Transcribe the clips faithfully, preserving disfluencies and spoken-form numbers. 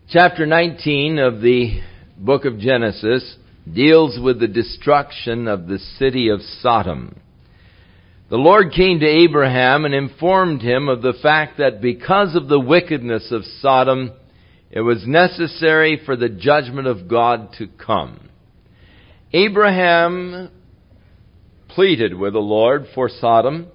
Chapter nineteen of the book of Genesis deals with the destruction of the city of Sodom. The Lord came to Abraham and informed him of the fact that because of the wickedness of Sodom, it was necessary for the judgment of God to come. Abraham pleaded with the Lord for Sodom,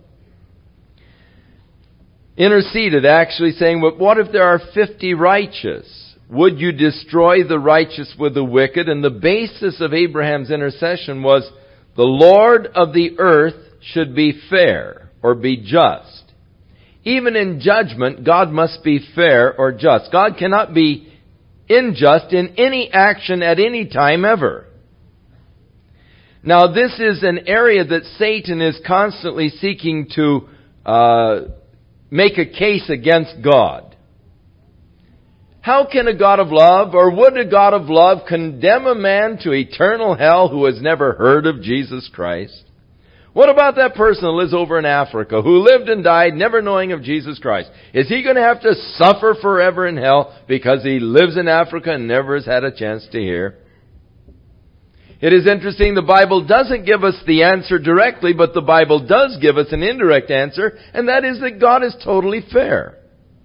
interceded actually, saying, "But what if there are fifty righteous? Would you destroy the righteous with the wicked?" And the basis of Abraham's intercession was the Lord of the earth should be fair or be just. Even in judgment, God must be fair or just. God cannot be unjust in any action at any time ever. Now, this is an area that Satan is constantly seeking to uh, make a case against God. How can a God of love, or would a God of love, condemn a man to eternal hell who has never heard of Jesus Christ? What about that person who lives over in Africa, who lived and died never knowing of Jesus Christ? Is he going to have to suffer forever in hell because he lives in Africa and never has had a chance to hear? It is interesting, the Bible doesn't give us the answer directly, but the Bible does give us an indirect answer, and that is that God is totally fair.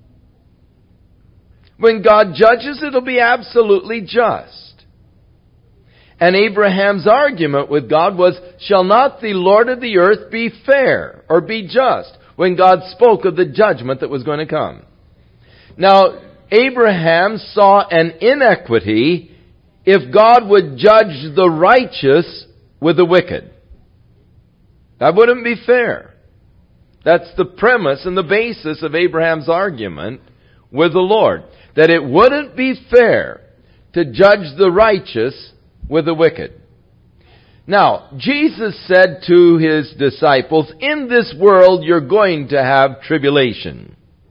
When God judges, it'll be absolutely just. And Abraham's argument with God was, "Shall not the Lord of the earth be fair or be just?" when God spoke of the judgment that was going to come. Now, Abraham saw an inequity if God would judge the righteous with the wicked. That wouldn't be fair. That's the premise and the basis of Abraham's argument with the Lord. That it wouldn't be fair to judge the righteous with the wicked. Now, Jesus said to His disciples, "In this world you're going to have tribulation."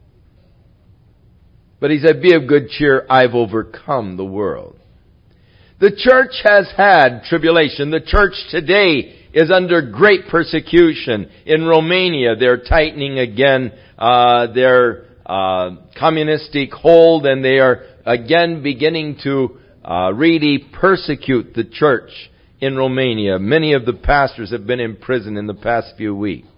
But He said, "Be of good cheer, I've overcome the world." The church has had tribulation. The church today is under great persecution. In Romania, they're tightening again uh, their uh, communistic hold, and they are again beginning to uh, really persecute the church in Romania. Many of the pastors have been in prison in the past few weeks.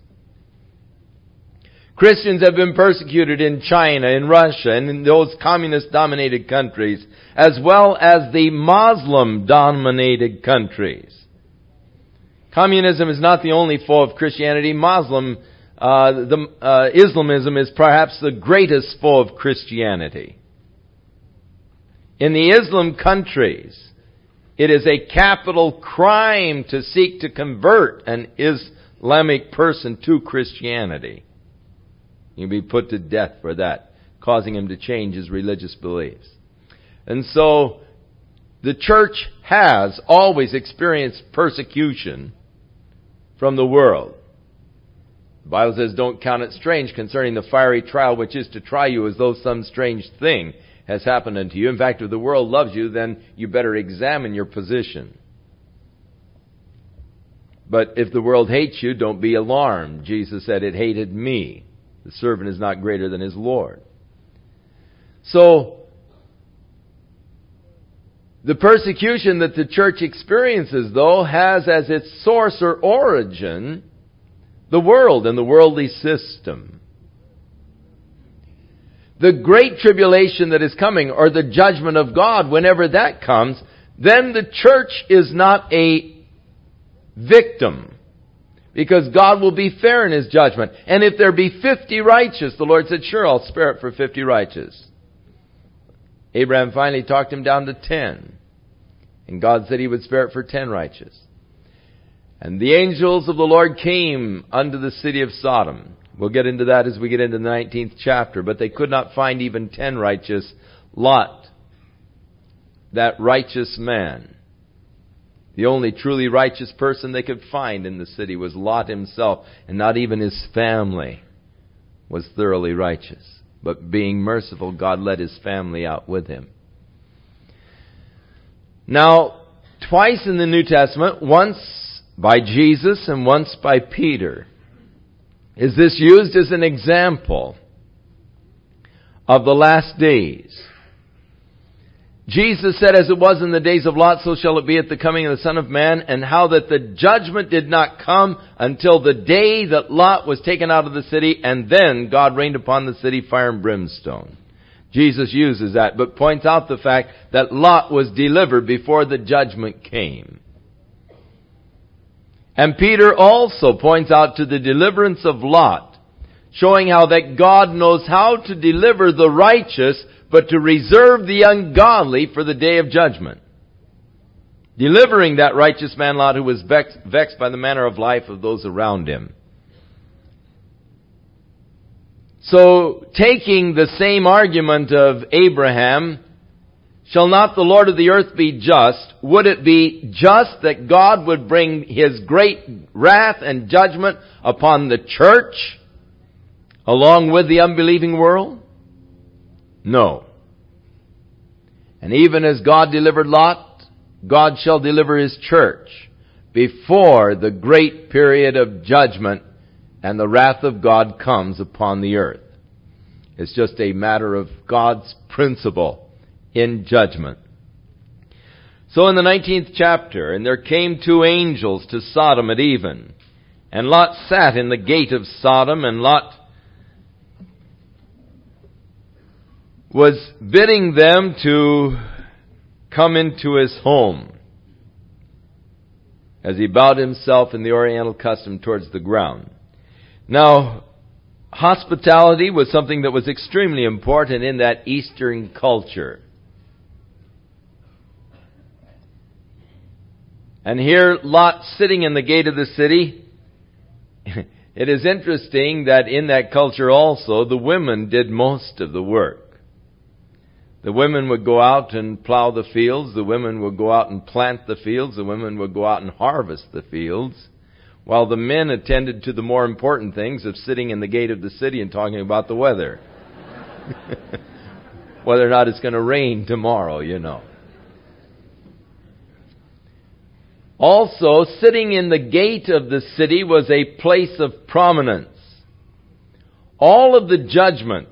Christians have been persecuted in China, in Russia, and in those communist-dominated countries, as well as the Muslim-dominated countries. Communism is not the only foe of Christianity. Muslim, uh, the, uh, Islamism is perhaps the greatest foe of Christianity. In the Islam countries, it is a capital crime to seek to convert an Islamic person to Christianity. You'll be put to death for that, causing him to change his religious beliefs. And so, the church has always experienced persecution from the world. The Bible says, "Don't count it strange concerning the fiery trial which is to try you as though some strange thing has happened unto you. In fact, if the world loves you, then you better examine your position. But if the world hates you, don't be alarmed." Jesus said, "It hated me. The servant is not greater than his Lord." So, the persecution that the church experiences, though, has as its source or origin the world and the worldly system. The great tribulation that is coming, or the judgment of God, whenever that comes, then the church is not a victim, because God will be fair in His judgment. And if there be fifty righteous, the Lord said, "Sure, I'll spare it for fifty righteous." Abraham finally talked him down to ten. And God said He would spare it for ten righteous. And the angels of the Lord came unto the city of Sodom. We'll get into that as we get into the nineteenth chapter. But they could not find even ten righteous. Lot, that righteous man, the only truly righteous person they could find in the city, was Lot himself. And not even his family was thoroughly righteous. But being merciful, God led his family out with him. Now, twice in the New Testament, once by Jesus and once by Peter, is this used as an example of the last days. Jesus said, as it was in the days of Lot, so shall it be at the coming of the Son of Man, and how that the judgment did not come until the day that Lot was taken out of the city, and then God rained upon the city fire and brimstone. Jesus uses that, but points out the fact that Lot was delivered before the judgment came. And Peter also points out to the deliverance of Lot, showing how that God knows how to deliver the righteous, but to reserve the ungodly for the day of judgment. Delivering that righteous man Lot, who was vexed, vexed by the manner of life of those around him. So, taking the same argument of Abraham, shall not the Lord of the earth be just? Would it be just that God would bring His great wrath and judgment upon the church, along with the unbelieving world? No. And even as God delivered Lot, God shall deliver His church before the great period of judgment and the wrath of God comes upon the earth. It's just a matter of God's principle in judgment. So in the nineteenth chapter, and there came two angels to Sodom at even, and Lot sat in the gate of Sodom, and Lot was bidding them to come into his home as he bowed himself in the oriental custom towards the ground. Now, hospitality was something that was extremely important in that Eastern culture. And here, Lot sitting in the gate of the city. It is interesting that in that culture also, the women did most of the work. The women would go out and plow the fields. The women would go out and plant the fields. The women would go out and harvest the fields, while the men attended to the more important things of sitting in the gate of the city and talking about the weather. Whether or not it's going to rain tomorrow, you know. Also, sitting in the gate of the city was a place of prominence. All of the judgments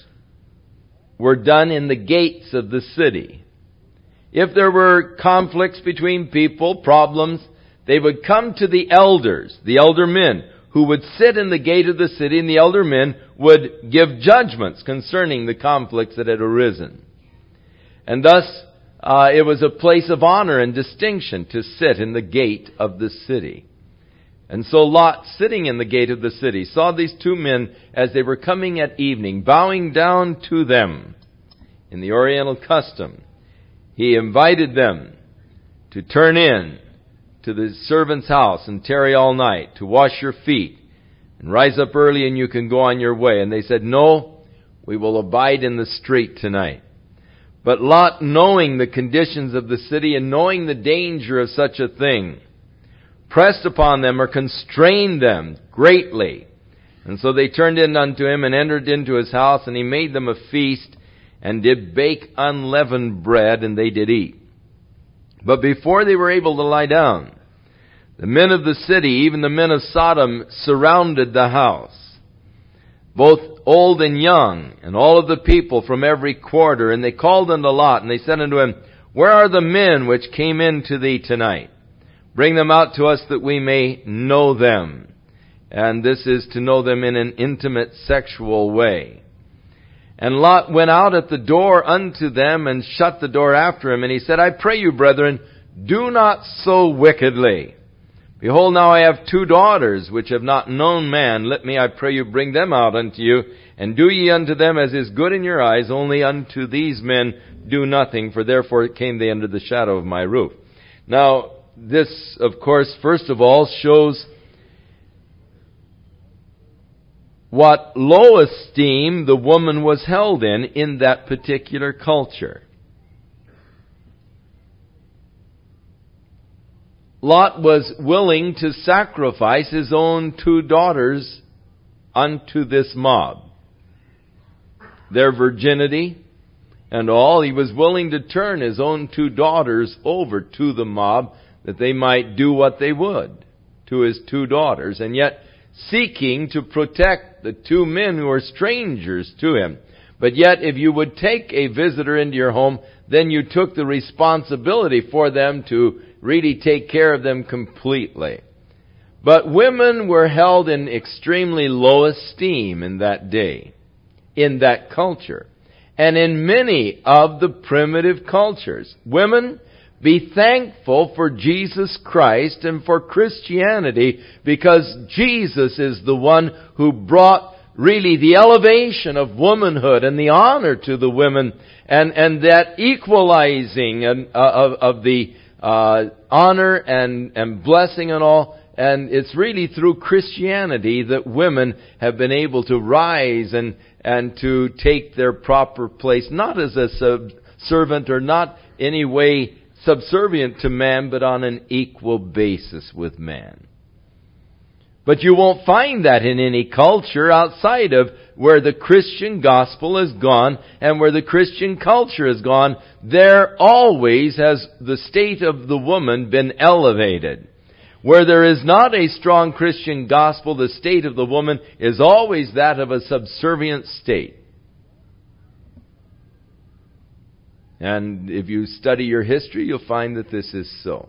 were done in the gates of the city. If there were conflicts between people, problems, they would come to the elders, the elder men, who would sit in the gate of the city, and the elder men would give judgments concerning the conflicts that had arisen. And thus, uh, it was a place of honor and distinction to sit in the gate of the city. And so Lot, sitting in the gate of the city, saw these two men as they were coming at evening, bowing down to them in the Oriental custom. He invited them to turn in to the servant's house and tarry all night, to wash your feet, and rise up early and you can go on your way. And they said, no, we will abide in the street tonight. But Lot, knowing the conditions of the city and knowing the danger of such a thing, pressed upon them or constrained them greatly. And so they turned in unto him and entered into his house, and he made them a feast and did bake unleavened bread, and they did eat. But before they were able to lie down, the men of the city, even the men of Sodom, surrounded the house, both old and young, and all of the people from every quarter. And they called unto Lot, and they said unto him, where are the men which came in to thee tonight? Bring them out to us that we may know them. And this is to know them in an intimate sexual way. And Lot went out at the door unto them and shut the door after him. And he said, I pray you, brethren, do not so wickedly. Behold, now I have two daughters which have not known man. Let me, I pray you, bring them out unto you. And do ye unto them as is good in your eyes. Only unto these men do nothing, for therefore came they under the shadow of my roof. Now, this, of course, first of all, shows what low esteem the woman was held in in that particular culture. Lot was willing to sacrifice his own two daughters unto this mob. Their virginity and all, he was willing to turn his own two daughters over to the mob, that they might do what they would to his two daughters, and yet seeking to protect the two men who are strangers to him. But yet, if you would take a visitor into your home, then you took the responsibility for them to really take care of them completely. But women were held in extremely low esteem in that day, in that culture, and in many of the primitive cultures. Women, be thankful for Jesus Christ and for Christianity, because Jesus is the one who brought really the elevation of womanhood and the honor to the women, and, and that equalizing and, uh, of, of the uh, honor and, and blessing and all. And it's really through Christianity that women have been able to rise and, and to take their proper place, not as a sub- servant or not any way subservient to man, but on an equal basis with man. But you won't find that in any culture outside of where the Christian gospel has gone and where the Christian culture has gone. There always has the state of the woman been elevated. Where there is not a strong Christian gospel, the state of the woman is always that of a subservient state. And if you study your history, you'll find that this is so.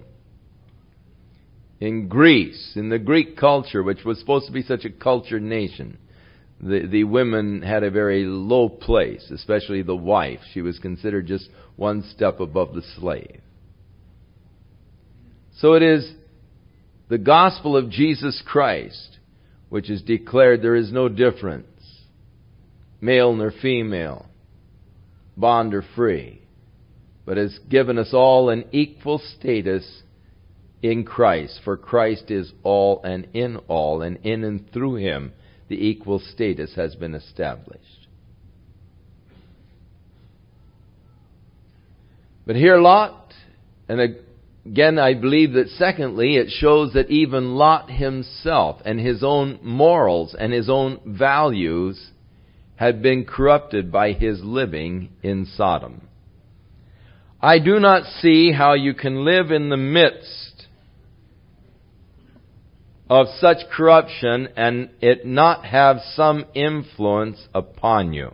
In Greece, in the Greek culture, which was supposed to be such a cultured nation, the, the women had a very low place, especially the wife. She was considered just one step above the slave. So it is the gospel of Jesus Christ, which is declared there is no difference, male nor female, bond or free, but has given us all an equal status in Christ. For Christ is all and in all, and in and through Him the equal status has been established. But here Lot, and a Again, I believe that secondly, it shows that even Lot himself and his own morals and his own values had been corrupted by his living in Sodom. I do not see how you can live in the midst of such corruption and it not have some influence upon you.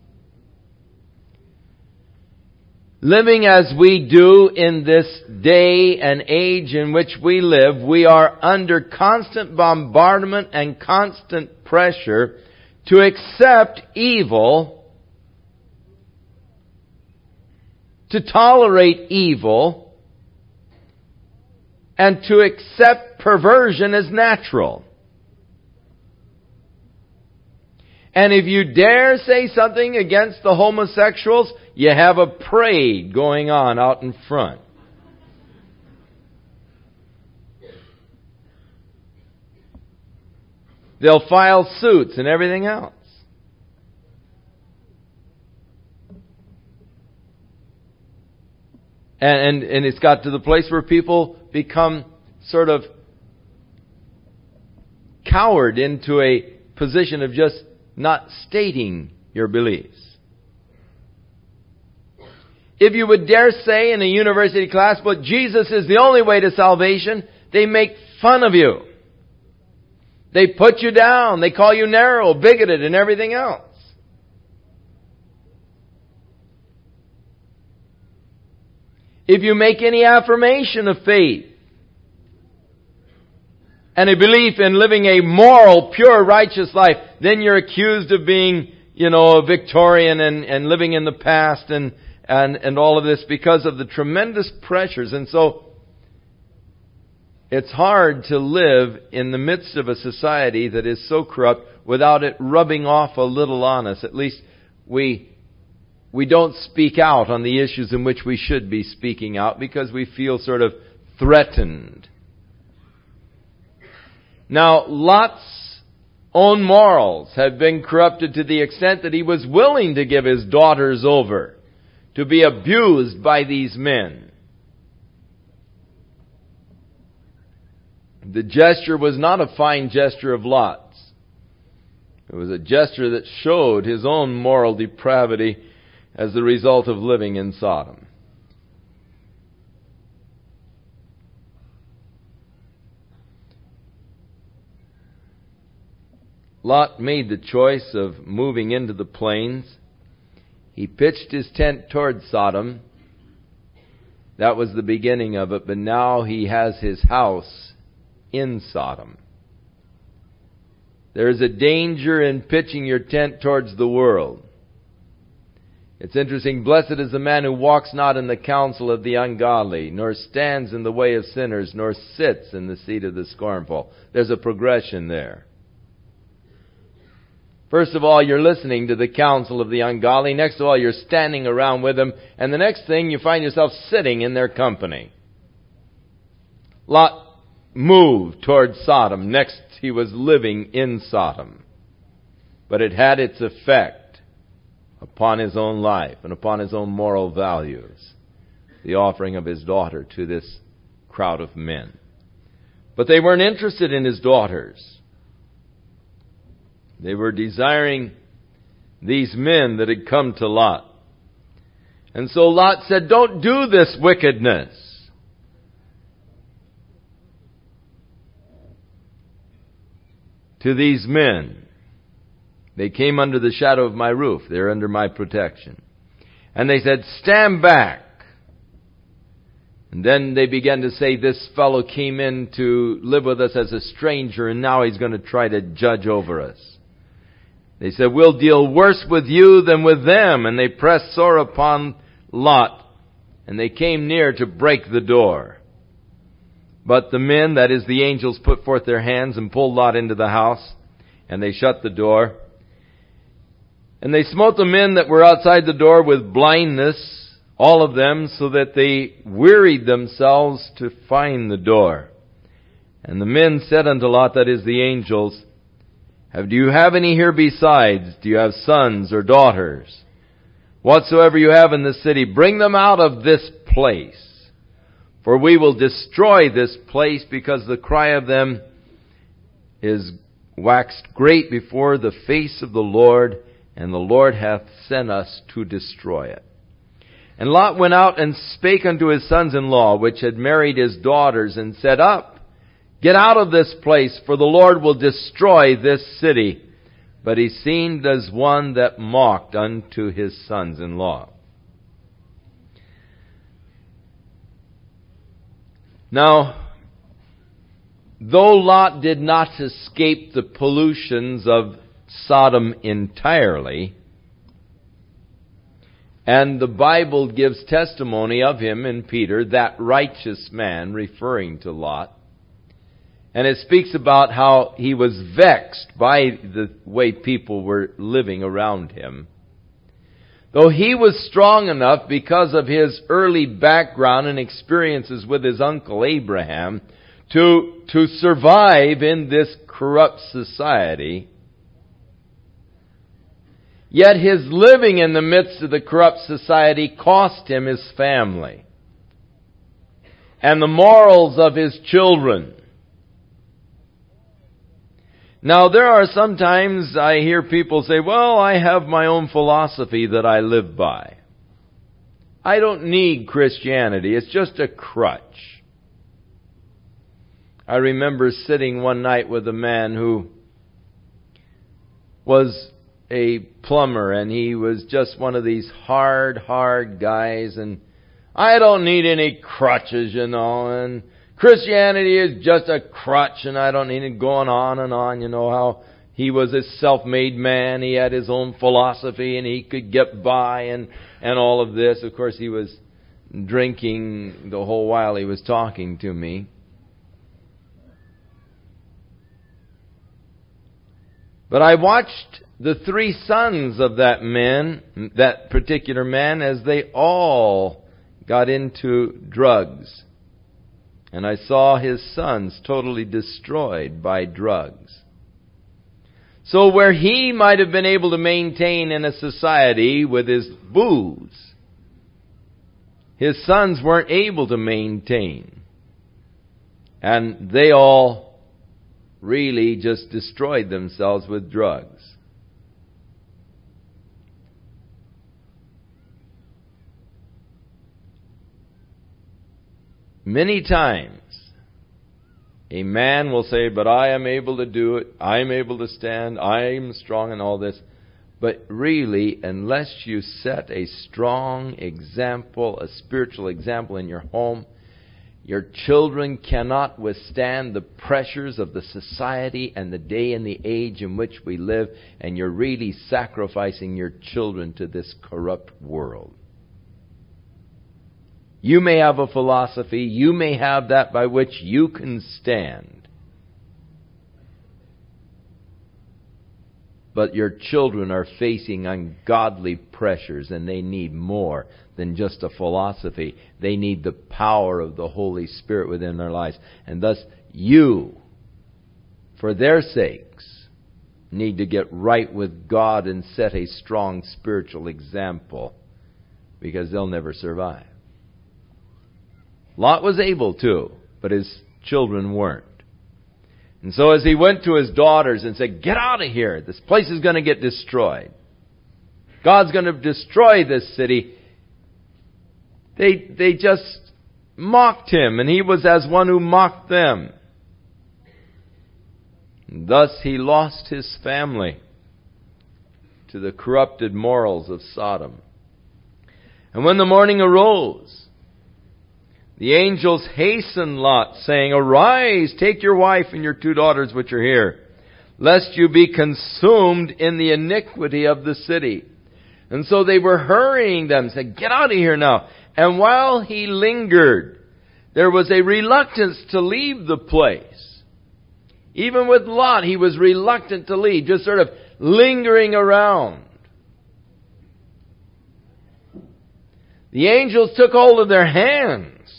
Living as we do in this day and age in which we live, we are under constant bombardment and constant pressure to accept evil, to tolerate evil, and to accept perversion as natural. And if you dare say something against the homosexuals, you have a parade going on out in front. They'll file suits and everything else. And, and, and it's got to the place where people become sort of cowered into a position of just not stating your beliefs. If you would dare say in a university class, but Jesus is the only way to salvation, they make fun of you. They put you down. They call you narrow, bigoted, and everything else. If you make any affirmation of faith and a belief in living a moral, pure, righteous life, then you're accused of being, you know, a Victorian and, and living in the past and And, and all of this because of the tremendous pressures. And so, it's hard to live in the midst of a society that is so corrupt without it rubbing off a little on us. At least we, we don't speak out on the issues in which we should be speaking out because we feel sort of threatened. Now, Lot's own morals had been corrupted to the extent that he was willing to give his daughters over to be abused by these men. The gesture was not a fine gesture of Lot's. It was a gesture that showed his own moral depravity as the result of living in Sodom. Lot made the choice of moving into the plains. He pitched his tent toward Sodom. That was the beginning of it, but now he has his house in Sodom. There is a danger in pitching your tent towards the world. It's interesting, blessed is the man who walks not in the counsel of the ungodly, nor stands in the way of sinners, nor sits in the seat of the scornful. There's a progression there. First of all, you're listening to the counsel of the ungodly. Next of all, you're standing around with them. And the next thing, you find yourself sitting in their company. Lot moved toward Sodom. Next, he was living in Sodom. But it had its effect upon his own life and upon his own moral values, the offering of his daughter to this crowd of men. But they weren't interested in his daughters. They were desiring these men that had come to Lot. And so Lot said, don't do this wickedness. To these men. They came under the shadow of my roof. They're under my protection. And they said, stand back. And then they began to say, this fellow came in to live with us as a stranger, and now he's going to try to judge over us. They said, we'll deal worse with you than with them. And they pressed sore upon Lot, and they came near to break the door. But the men, that is the angels, put forth their hands and pulled Lot into the house, and they shut the door. And they smote the men that were outside the door with blindness, all of them, so that they wearied themselves to find the door. And the men said unto Lot, that is the angels, have, do you have any here besides? Do you have sons or daughters? Whatsoever you have in the city, bring them out of this place. For we will destroy this place, because the cry of them is waxed great before the face of the Lord, and the Lord hath sent us to destroy it. And Lot went out and spake unto his sons-in-law, which had married his daughters, and said, up, get out of this place, for the Lord will destroy this city. But he seemed as one that mocked unto his sons-in-law. Now, though Lot did not escape the pollutions of Sodom entirely, and the Bible gives testimony of him in Peter, that righteous man, referring to Lot, and it speaks about how he was vexed by the way people were living around him. Though he was strong enough because of his early background and experiences with his uncle Abraham to, to survive in this corrupt society, yet his living in the midst of the corrupt society cost him his family and the morals of his children. Now, there are sometimes I hear people say, well, I have my own philosophy that I live by. I don't need Christianity. It's just a crutch. I remember sitting one night with a man who was a plumber, and he was just one of these hard, hard guys, and I don't need any crutches, you know, and Christianity is just a crutch, and I don't need it, going on and on. You know how he was a self-made man. He had his own philosophy, and he could get by, and, and all of this. Of course, he was drinking the whole while he was talking to me. But I watched the three sons of that man, that particular man, as they all got into drugs. And I saw his sons totally destroyed by drugs. So where he might have been able to maintain in a society with his booze, his sons weren't able to maintain. And they all really just destroyed themselves with drugs. Many times, a man will say, but I am able to do it, I am able to stand, I am strong and all this. But really, unless you set a strong example, a spiritual example in your home, your children cannot withstand the pressures of the society and the day and the age in which we live, and you're really sacrificing your children to this corrupt world. You may have a philosophy, you may have that by which you can stand, but your children are facing ungodly pressures, and they need more than just a philosophy. They need the power of the Holy Spirit within their lives. And thus, you, for their sakes, need to get right with God and set a strong spiritual example, because they'll never survive. Lot was able to, but his children weren't. And so as he went to his daughters and said, "Get out of here. This place is going to get destroyed. God's going to destroy this city," They they just mocked him, and he was as one who mocked them. And thus he lost his family to the corrupted morals of Sodom. And when the morning arose, the angels hastened Lot, saying, "Arise, take your wife and your two daughters which are here, lest you be consumed in the iniquity of the city." And so they were hurrying them, said, "Get out of here now." And while he lingered, there was a reluctance to leave the place. Even with Lot, he was reluctant to leave, just sort of lingering around. The angels took hold of their hands,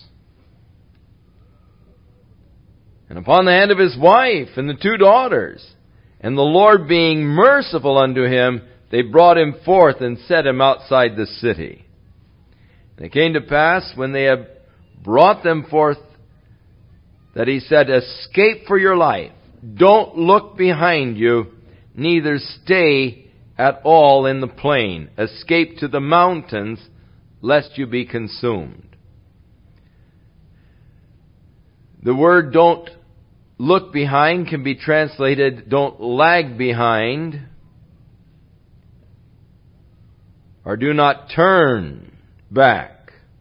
and upon the hand of his wife and the two daughters, and the Lord being merciful unto him, they brought him forth and set him outside the city. And it came to pass, when they had brought them forth, that he said, "Escape for your life. Don't look behind you, neither stay at all in the plain. Escape to the mountains, lest you be consumed." The word "don't look behind" can be translated "don't lag behind," or "do not turn back.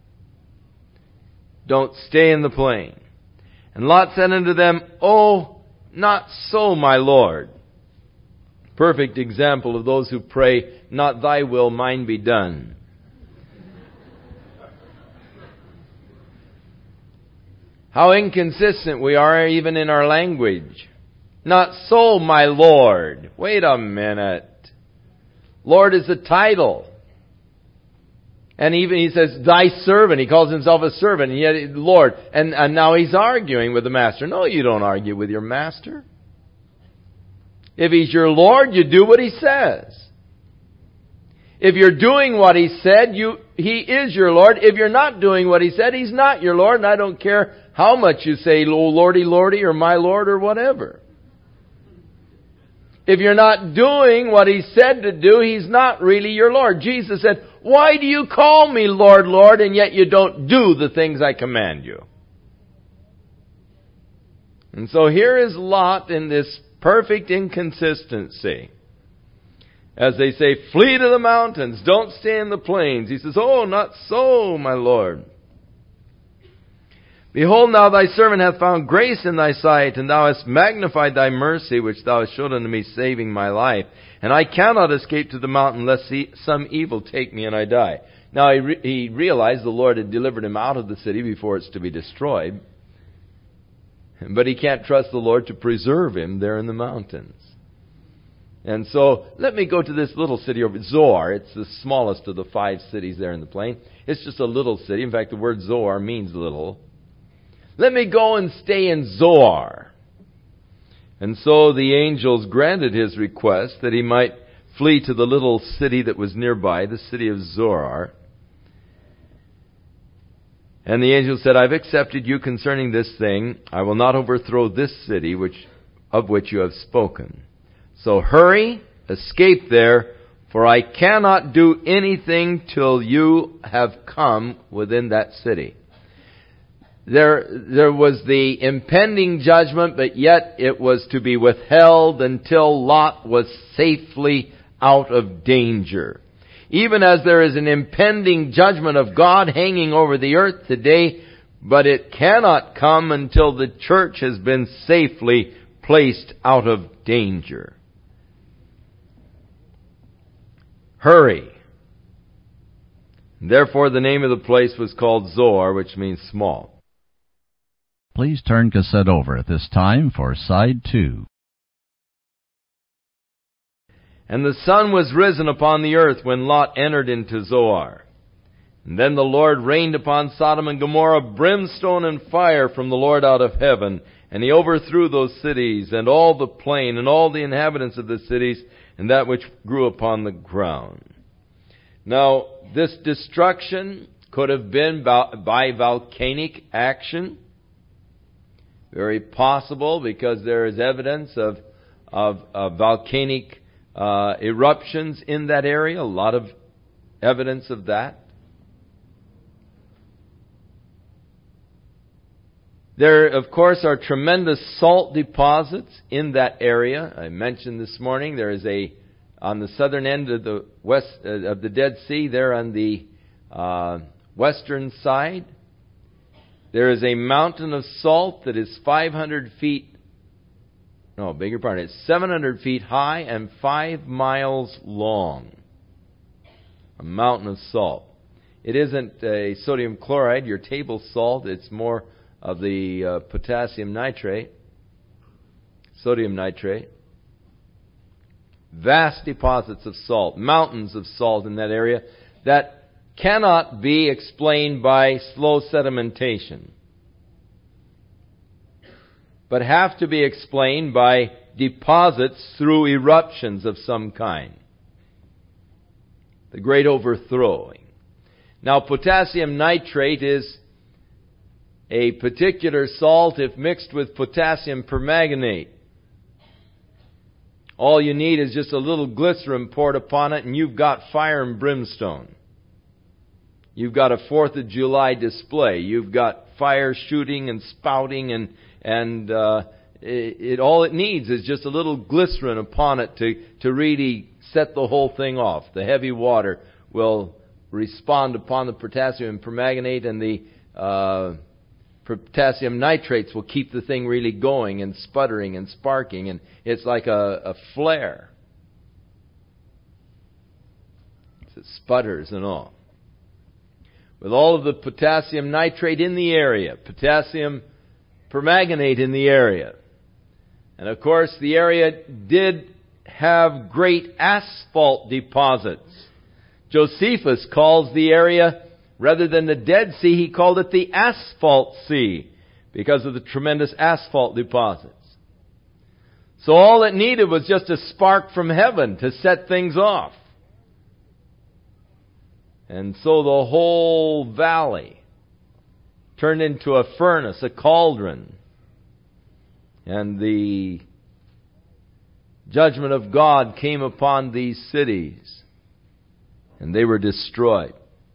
Don't stay in the plain." And Lot said unto them, "Oh, not so, my Lord." Perfect example of those who pray, "Not thy will, mine be done." How inconsistent we are even in our language. "Not so, my Lord." Wait a minute. Lord is a title. And even he says, "Thy servant." He calls himself a servant, and yet Lord. And, and now he's arguing with the master. No, you don't argue with your master. If he's your Lord, you do what he says. If you're doing what he said, you he is your Lord. If you're not doing what he said, he's not your Lord. And I don't care how much you say, "Oh, Lordy, Lordy," or "My Lord," or whatever. If you're not doing what he said to do, he's not really your Lord. Jesus said, "Why do you call me Lord, Lord, and yet you don't do the things I command you?" And so here is Lot in this perfect inconsistency. As they say, "Flee to the mountains, don't stay in the plains." He says, "Oh, not so, my Lord. Behold, now thy servant hath found grace in thy sight, and thou hast magnified thy mercy, which thou hast showed unto me, saving my life. And I cannot escape to the mountain, lest some evil take me and I die." Now he, re- he realized the Lord had delivered him out of the city before it's to be destroyed. But he can't trust the Lord to preserve him there in the mountains. And so, let me go to this little city over Zoar. It's the smallest of the five cities there in the plain. It's just a little city. In fact, the word Zoar means little. Let me go and stay in Zoar. And so the angels granted his request that he might flee to the little city that was nearby, the city of Zoar. And the angel said, "I've accepted you concerning this thing. I will not overthrow this city which of which you have spoken. So hurry, escape there, for I cannot do anything till you have come within that city." There, there was the impending judgment, but yet it was to be withheld until Lot was safely out of danger. Even as there is an impending judgment of God hanging over the earth today, but it cannot come until the church has been safely placed out of danger. Hurry. Therefore the name of the place was called Zoar, which means small. Please turn cassette over at this time for side two. And the sun was risen upon the earth when Lot entered into Zoar. And then the Lord rained upon Sodom and Gomorrah brimstone and fire from the Lord out of heaven. And he overthrew those cities, and all the plain, and all the inhabitants of the cities, and that which grew upon the ground. Now, this destruction could have been by volcanic action. Very possible, because there is evidence of, of, of volcanic uh, eruptions in that area. A lot of evidence of that. There, of course, are tremendous salt deposits in that area. I mentioned this morning there is a, on the southern end of the west uh, of the Dead Sea, there on the uh, western side, there is a mountain of salt that is five hundred feet, no, beg your pardon, it's seven hundred feet high and five miles long. A mountain of salt. It isn't a sodium chloride, your table salt, it's more of the uh, potassium nitrate, sodium nitrate. Vast deposits of salt, mountains of salt in that area that cannot be explained by slow sedimentation, but have to be explained by deposits through eruptions of some kind. The great overthrowing. Now, potassium nitrate is a particular salt if mixed with potassium permanganate. All you need is just a little glycerin poured upon it, and you've got fire and brimstone. You've got a Fourth of July display. You've got fire shooting and spouting, and and uh, it, it all it needs is just a little glycerin upon it to to really set the whole thing off. The heavy water will respond upon the potassium permanganate, and the uh, potassium nitrates will keep the thing really going and sputtering and sparking, and it's like a, a flare. It sputters and all. With all of the potassium nitrate in the area, potassium permanganate in the area. And of course, the area did have great asphalt deposits. Josephus calls the area, rather than the Dead Sea, he called it the Asphalt Sea, because of the tremendous asphalt deposits. So all it needed was just a spark from heaven to set things off. And so the whole valley turned into a furnace, a cauldron. And the judgment of God came upon these cities, and they were destroyed.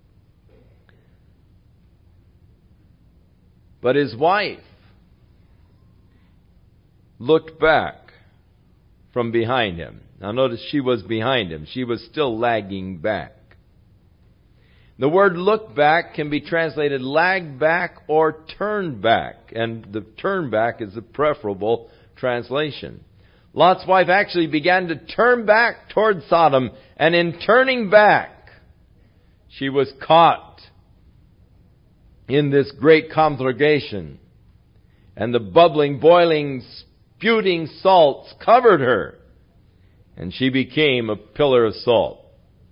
But his wife looked back from behind him. Now notice, she was behind him. She was still lagging back. The word look back can be translated lag back or turn back. And the turn back is the preferable translation. Lot's wife actually began to turn back toward Sodom. And in turning back, she was caught in this great conflagration, and the bubbling, boiling, spewing salts covered her, and she became a pillar of salt.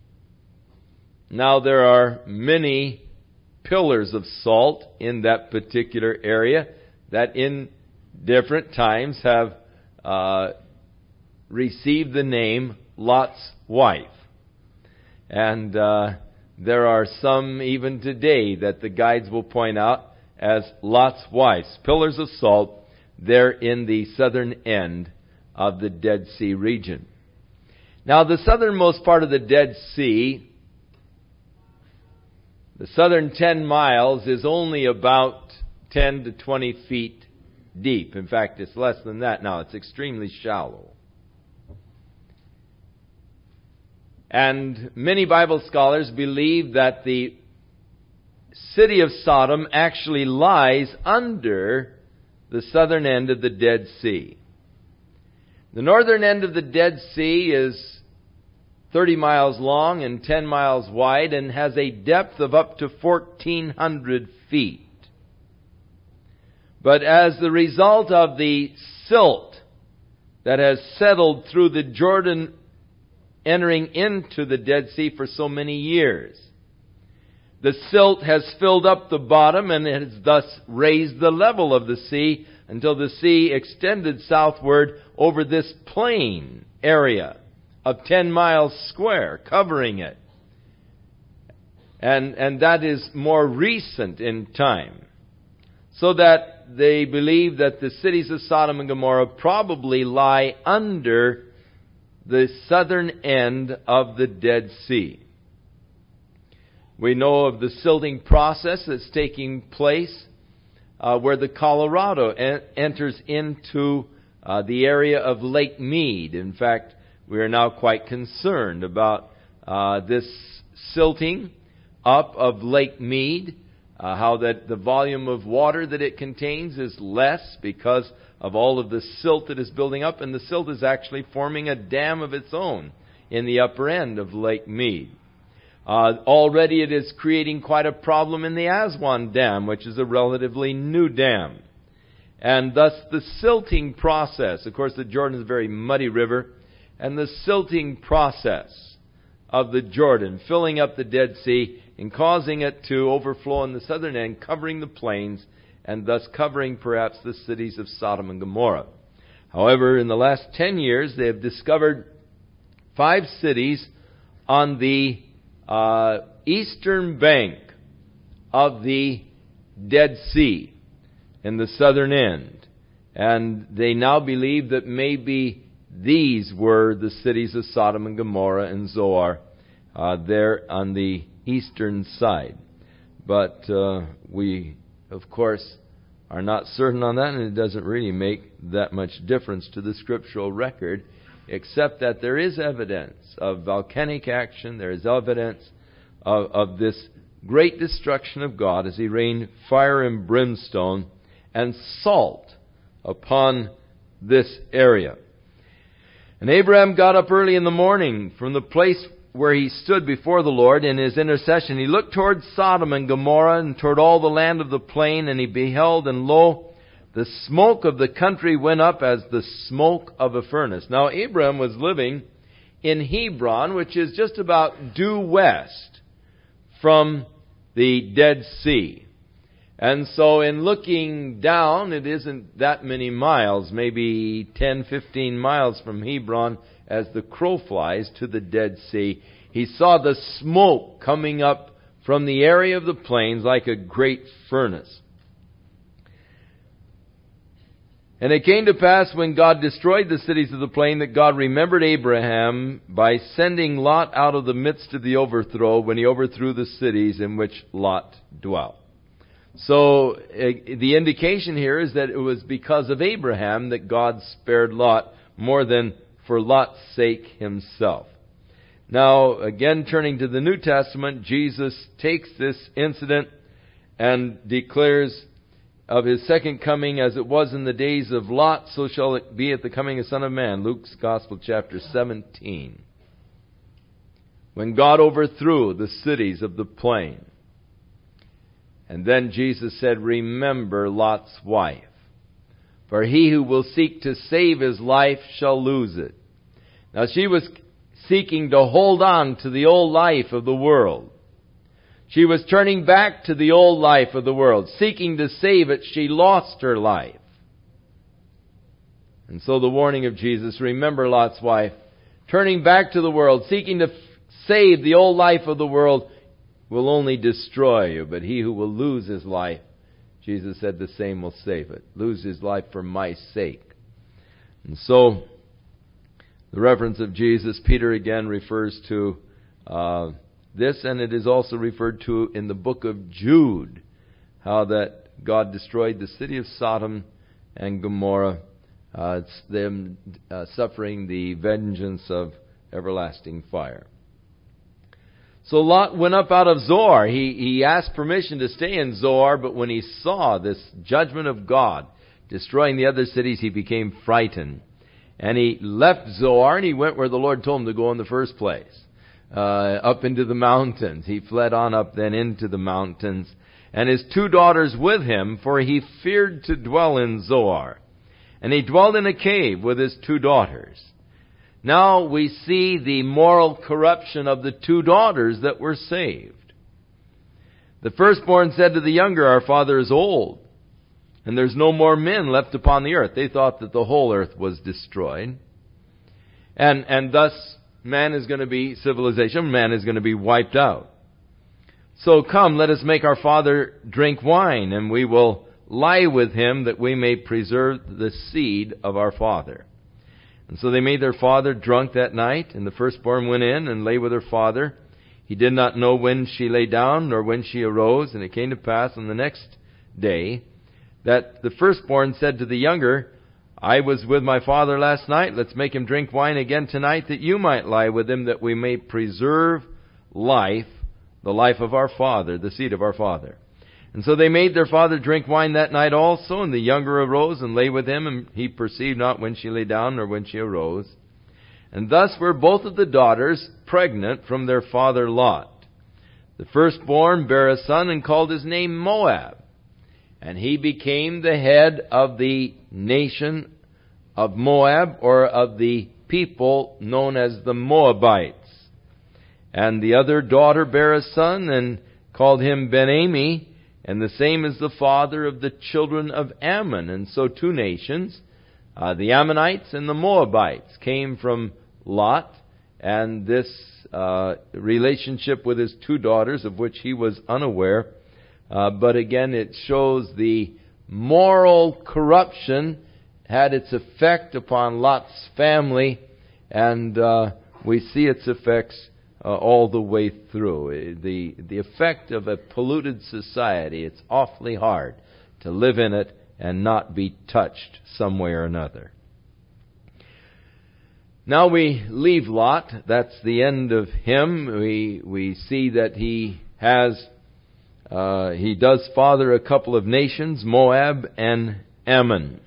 Now there are many pillars of salt in that particular area that in different times have uh, received the name Lot's wife. And uh, there are some even today that the guides will point out as Lot's wives, pillars of salt, there in the southern end of the Dead Sea region. Now the southernmost part of the Dead Sea, the southern ten miles, is only about ten to twenty feet deep. In fact, it's less than that now. It's extremely shallow. And many Bible scholars believe that the city of Sodom actually lies under the southern end of the Dead Sea. The northern end of the Dead Sea is thirty miles long and ten miles wide and has a depth of up to fourteen hundred feet. But as the result of the silt that has settled through the Jordan entering into the Dead Sea for so many years, the silt has filled up the bottom and has thus raised the level of the sea until the sea extended southward over this plain area of ten miles square, covering it. And, and that is more recent in time. So that they believe that the cities of Sodom and Gomorrah probably lie under the southern end of the Dead Sea. We know of the silting process that's taking place uh, where the Colorado en- enters into uh, the area of Lake Mead. In fact, we are now quite concerned about uh, this silting up of Lake Mead, uh, how that the volume of water that it contains is less because of all of the silt that is building up, and the silt is actually forming a dam of its own in the upper end of Lake Mead. Uh, already it is creating quite a problem in the Aswan Dam, which is a relatively new dam. And thus the silting process, of course the Jordan is a very muddy river, and the silting process of the Jordan, filling up the Dead Sea and causing it to overflow on the southern end, covering the plains, and thus covering perhaps the cities of Sodom and Gomorrah. However, in the last ten years, they have discovered five cities on the uh, eastern bank of the Dead Sea in the southern end. And they now believe that maybe these were the cities of Sodom and Gomorrah and Zoar, uh, there on the eastern side. But uh, we, of course, are not certain on that, and it doesn't really make that much difference to the scriptural record, except that there is evidence of volcanic action, there is evidence of, of this great destruction of God as He rained fire and brimstone and salt upon this area. And Abraham got up early in the morning from the place where he stood before the Lord in his intercession. He looked toward Sodom and Gomorrah and toward all the land of the plain, and he beheld, and lo, the smoke of the country went up as the smoke of a furnace. Now Abraham was living in Hebron, which is just about due west from the Dead Sea. And so in looking down, it isn't that many miles, maybe ten, fifteen miles from Hebron as the crow flies to the Dead Sea. He saw the smoke coming up from the area of the plains like a great furnace. And it came to pass when God destroyed the cities of the plain that God remembered Abraham by sending Lot out of the midst of the overthrow when He overthrew the cities in which Lot dwelt. So uh, the indication here is that it was because of Abraham that God spared Lot more than for Lot's sake himself. Now, again, turning to the New Testament, Jesus takes this incident and declares of His second coming, as it was in the days of Lot, so shall it be at the coming of the Son of Man. Luke's Gospel, chapter seventeen. When God overthrew the cities of the plain. And then Jesus said, remember Lot's wife. For he who will seek to save his life shall lose it. Now she was seeking to hold on to the old life of the world. She was turning back to the old life of the world. Seeking to save it, she lost her life. And so the warning of Jesus, remember Lot's wife, turning back to the world, seeking to f- save the old life of the world, will only destroy you. But he who will lose his life, Jesus said, the same will save it. Lose his life for my sake. And so, the reference of Jesus, Peter again refers to uh, this, and it is also referred to in the book of Jude, how that God destroyed the city of Sodom and Gomorrah, uh, it's them uh, suffering the vengeance of everlasting fire. So Lot went up out of Zoar. He, he asked permission to stay in Zoar, but when he saw this judgment of God destroying the other cities, he became frightened. And he left Zoar and he went where the Lord told him to go in the first place, uh, up into the mountains. He fled on up then into the mountains, and his two daughters with him, for he feared to dwell in Zoar. And he dwelt in a cave with his two daughters. Now we see the moral corruption of the two daughters that were saved. The firstborn said to the younger, "Our father is old, and there's no more men left upon the earth." They thought that the whole earth was destroyed. And, and thus man is going to be, civilization, man is going to be wiped out. "So come, let us make our father drink wine, and we will lie with him that we may preserve the seed of our father." And so they made their father drunk that night, and the firstborn went in and lay with her father. He did not know when she lay down nor when she arose. And it came to pass on the next day that the firstborn said to the younger, "I was with my father last night. Let's make him drink wine again tonight, that you might lie with him, that we may preserve life, the life of our father, the seed of our father." And so they made their father drink wine that night also, and the younger arose and lay with him, and he perceived not when she lay down nor when she arose. And thus were both of the daughters pregnant from their father Lot. The firstborn bare a son and called his name Moab. And he became the head of the nation of Moab, or of the people known as the Moabites. And the other daughter bare a son and called him Ben-Ami, and the same is the father of the children of Ammon. And so two nations, uh, the Ammonites and the Moabites, came from Lot, and this uh, relationship with his two daughters, of which he was unaware. Uh, but again, it shows the moral corruption had its effect upon Lot's family, and uh, we see its effects Uh, all the way through. The, the effect of a polluted society, it's awfully hard to live in it and not be touched some way or another. Now we leave Lot. That's the end of him. We, we see that he has, uh, he does father a couple of nations, Moab and Ammon.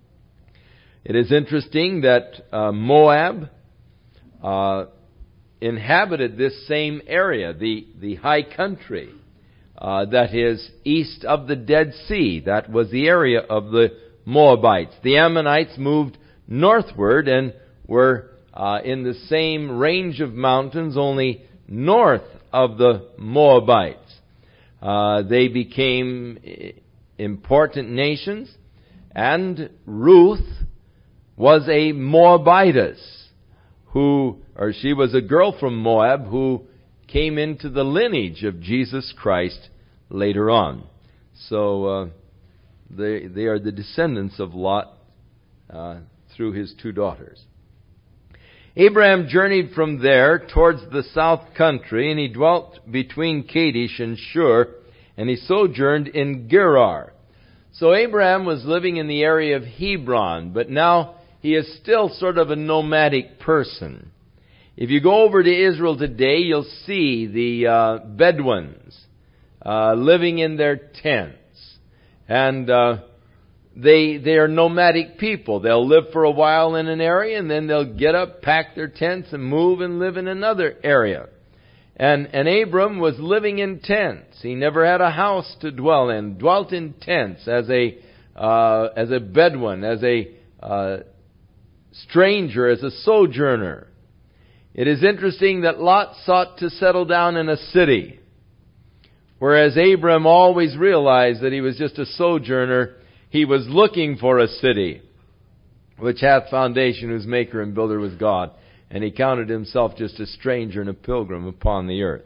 It is interesting that uh, Moab, uh, inhabited this same area, the, the high country uh, that is east of the Dead Sea. That was the area of the Moabites. The Ammonites moved northward and were uh, in the same range of mountains, only north of the Moabites. Uh, they became important nations, and Ruth was a Moabitess, who, or she was a girl from Moab who came into the lineage of Jesus Christ later on. So uh, they they are the descendants of Lot uh, through his two daughters. Abraham journeyed from there towards the south country, and he dwelt between Kadesh and Shur, and he sojourned in Gerar. So Abraham was living in the area of Hebron, but now he is still sort of a nomadic person. If you go over to Israel today, you'll see the uh, Bedouins uh, living in their tents. And uh, they they are nomadic people. They'll live for a while in an area, and then they'll get up, pack their tents, and move and live in another area. And, and Abram was living in tents. He never had a house to dwell in. Dwelt in tents as a uh, as a Bedouin, as a uh, stranger, as a sojourner. It is interesting that Lot sought to settle down in a city, whereas Abram always realized that he was just a sojourner. He was looking for a city which hath foundation, whose maker and builder was God, and he counted himself just a stranger and a pilgrim upon the earth.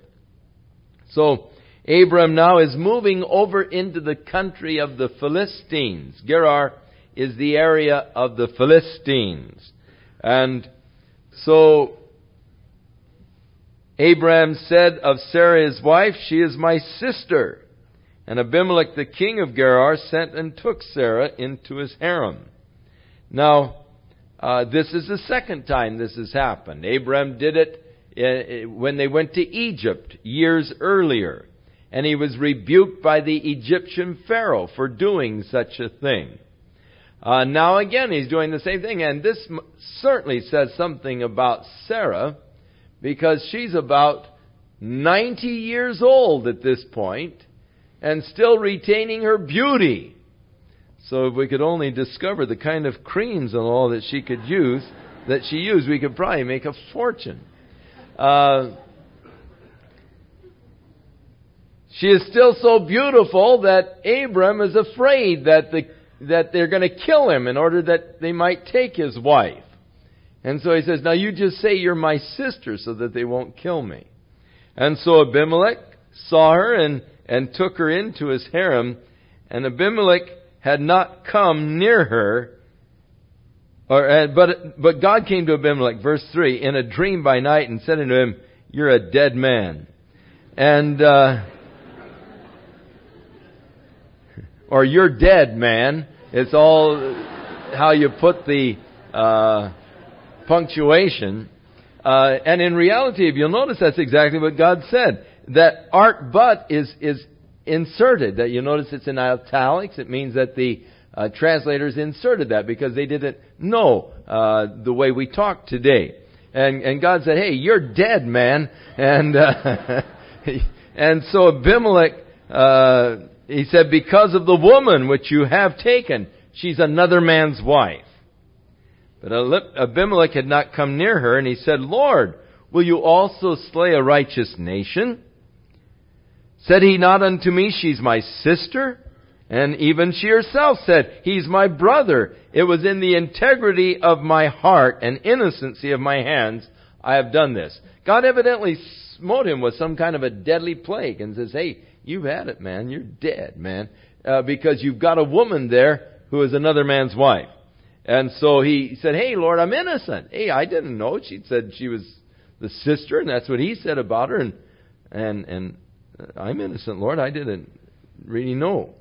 So Abram now is moving over into the country of the Philistines. Gerar is the area of the Philistines. And so Abram said of Sarah his wife, "She is my sister." And Abimelech the king of Gerar sent and took Sarah into his harem. Now, uh, this is the second time this has happened. Abram did it uh, when they went to Egypt years earlier. And he was rebuked by the Egyptian Pharaoh for doing such a thing. Uh, now again, he's doing the same thing. And this m- certainly says something about Sarah, because she's about ninety years old at this point and still retaining her beauty. So if we could only discover the kind of creams and all that she could use, that she used, we could probably make a fortune. Uh, she is still so beautiful that Abram is afraid that the that they're going to kill him in order that they might take his wife. And so he says, now you just say you're my sister so that they won't kill me. And so Abimelech saw her and, and took her into his harem. And Abimelech had not come near her. Or, uh, but, but God came to Abimelech, verse three, in a dream by night and said unto him, you're a dead man. And, uh, or you're dead, man. It's all how you put the uh, punctuation. Uh, and in reality, if you'll notice, that's exactly what God said. That art but is is inserted. That you notice it's in italics. It means that the uh, translators inserted that because they didn't know uh, the way we talk today. And and God said, "Hey, you're dead, man." And uh, and so Abimelech. Uh, He said, because of the woman which you have taken, she's another man's wife. But Abimelech had not come near her, and he said, Lord, will you also slay a righteous nation? Said he not unto me, she's my sister? And even she herself said, he's my brother. It was in the integrity of my heart and innocency of my hands I have done this. God evidently smote him with some kind of a deadly plague and says, hey, you've had it, man. You're dead, man. Uh, because you've got a woman there who is another man's wife. And so he said, hey, Lord, I'm innocent. Hey, I didn't know. She said she was the sister, and that's what he said about her. And and and I'm innocent, Lord. I didn't really know.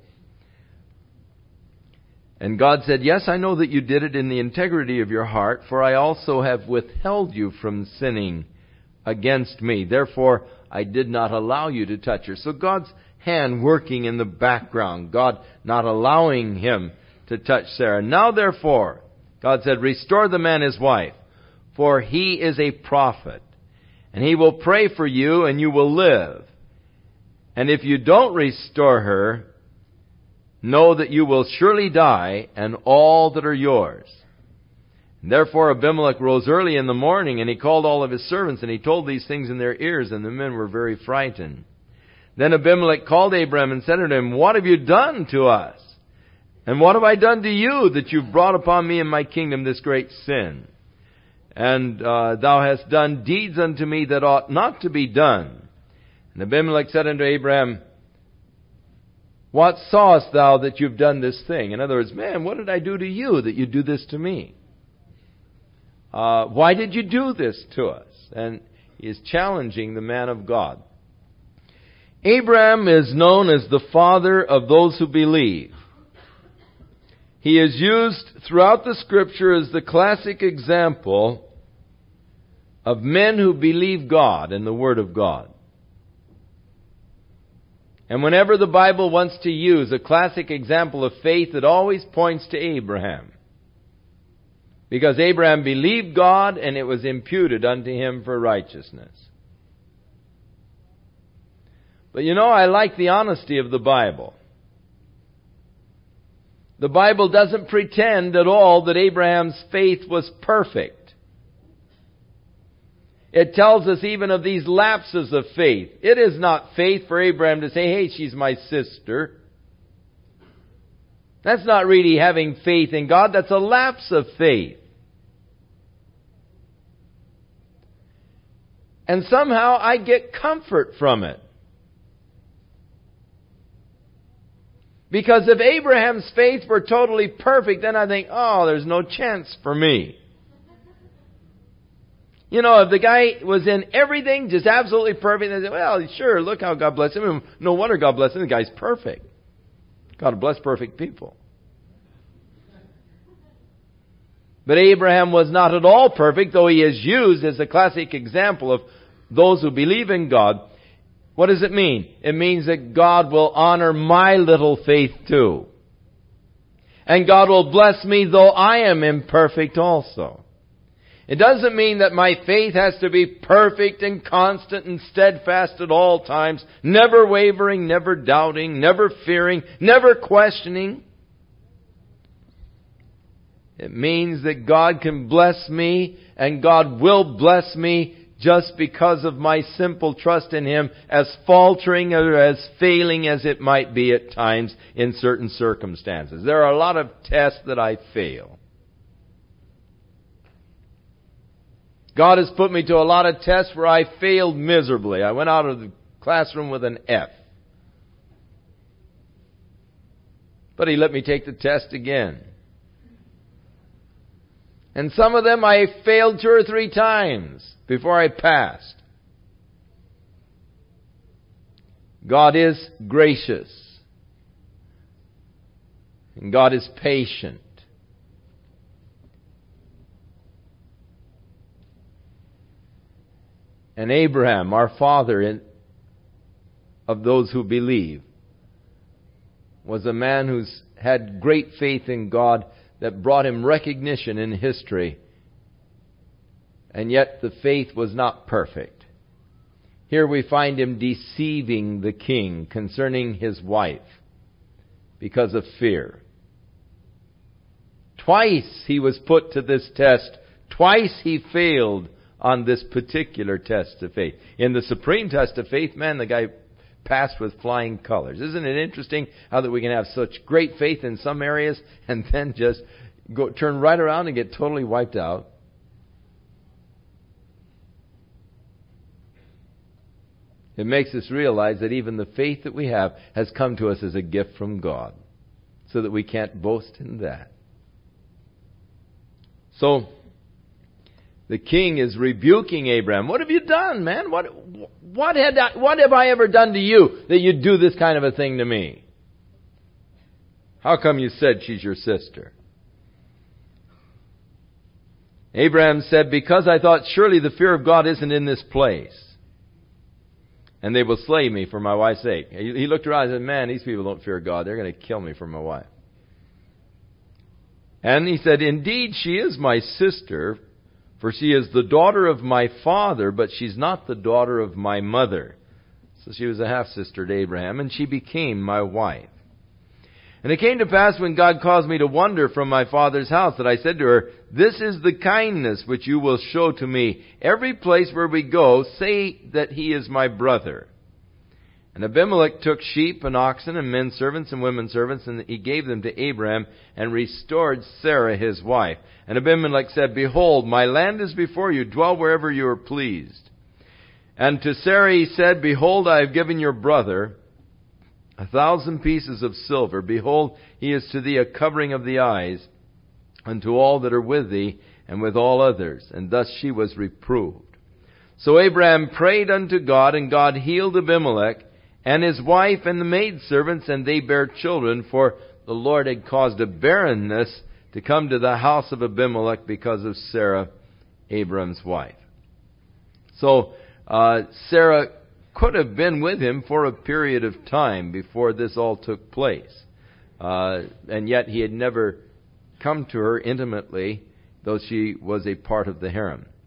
And God said, yes, I know that you did it in the integrity of your heart, for I also have withheld you from sinning against me. Therefore, I did not allow you to touch her. So God's hand working in the background. God not allowing him to touch Sarah. Now therefore, God said, restore the man his wife, for he is a prophet. And he will pray for you and you will live. And if you don't restore her, know that you will surely die and all that are yours. And therefore Abimelech rose early in the morning, and he called all of his servants, and he told these things in their ears, and the men were very frightened. Then Abimelech called Abram and said unto him, what have you done to us? And what have I done to you, that you've brought upon me and my kingdom this great sin? And uh, thou hast done deeds unto me that ought not to be done. And Abimelech said unto Abram, what sawest thou that you've done this thing? In other words, man, what did I do to you that you do this to me? Uh, why did you do this to us? And he is challenging the man of God. Abraham is known as the father of those who believe. He is used throughout the Scripture as the classic example of men who believe God and the Word of God. And whenever the Bible wants to use a classic example of faith, it always points to Abraham. Because Abraham believed God, and it was imputed unto him for righteousness. But you know, I like the honesty of the Bible. The Bible doesn't pretend at all that Abraham's faith was perfect. It tells us even of these lapses of faith. It is not faith for Abraham to say, hey, she's my sister. That's not really having faith in God. That's a lapse of faith. And somehow I get comfort from it. Because if Abraham's faith were totally perfect, then I think, oh, there's no chance for me. You know, if the guy was in everything just absolutely perfect, they say, well, sure, look how God blessed him. No wonder God blessed him. The guy's perfect. God bless perfect people. But Abraham was not at all perfect, though he is used as a classic example of, those who believe in God, what does it mean? It means that God will honor my little faith too. And God will bless me though I am imperfect also. It doesn't mean that my faith has to be perfect and constant and steadfast at all times, never wavering, never doubting, never fearing, never questioning. It means that God can bless me, and God will bless me just because of my simple trust in Him, as faltering or as failing as it might be at times in certain circumstances. There are a lot of tests that I fail. God has put me to a lot of tests where I failed miserably. I went out of the classroom with an F. But He let me take the test again. And some of them I failed two or three times before I passed. God is gracious. And God is patient. And Abraham, our father in, of those who believe, was a man who's had great faith in God that brought him recognition in history. And yet the faith was not perfect. Here we find him deceiving the king concerning his wife because of fear. Twice he was put to this test. Twice he failed on this particular test of faith. In the supreme test of faith, man, the guy passed with flying colors. Isn't it interesting how that we can have such great faith in some areas and then just go turn right around and get totally wiped out? It makes us realize that even the faith that we have has come to us as a gift from God, so that we can't boast in that. So, the king is rebuking Abraham. What have you done, man? What, what, had I, what have I ever done to you that you'd do this kind of a thing to me? How come you said she's your sister? Abraham said, because I thought surely the fear of God isn't in this place, and they will slay me for my wife's sake. He looked around and said, man, these people don't fear God. They're going to kill me for my wife. And he said, indeed, she is my sister, for she is the daughter of my father, but she's not the daughter of my mother. So she was a half-sister to Abraham, and she became my wife. And it came to pass when God caused me to wander from my father's house that I said to her, this is the kindness which you will show to me. Every place where we go, say that he is my brother. And Abimelech took sheep and oxen and men servants and women servants, and he gave them to Abraham and restored Sarah his wife. And Abimelech said, behold, my land is before you. Dwell wherever you are pleased. And to Sarah he said, behold, I have given your brother a thousand pieces of silver. Behold, he is to thee a covering of the eyes, unto all that are with thee, and with all others. And thus she was reproved. So Abraham prayed unto God, and God healed Abimelech, and his wife, and the maidservants, and they bare children, for the Lord had caused a barrenness to come to the house of Abimelech because of Sarah, Abraham's wife. So, uh, Sarah could have been with him for a period of time before this all took place. Uh, and yet he had never come to her intimately, though she was a part of the harem.